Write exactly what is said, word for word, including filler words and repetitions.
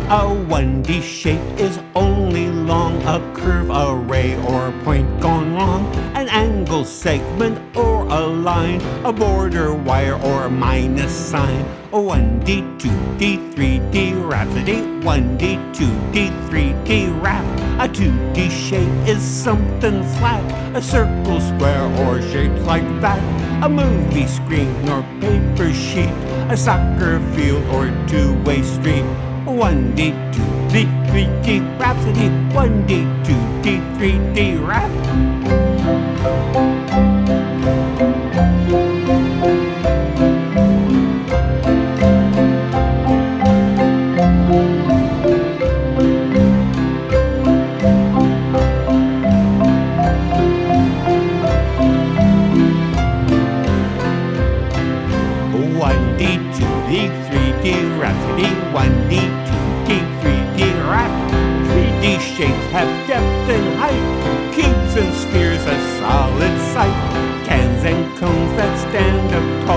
A one D shape is only long a curve, a ray, or a point gone wrong, an angle, segment, or a line, a border, wire, or a minus sign. A one D, two D, three D Rhapsody, one D, two D, three D Rap. A two D shape is something flat, a circle, square, or shapes like that. A movie screen or paper sheet, a soccer field or two-way street. one D, two D, three D Rhapsody, one D, two D, three D Rap. one D, two D, three D Rhapsody, one D, two D, three D Rap. three D shapes have depth and height, cubes and spheres a solid sight, cans and cones that stand up tall.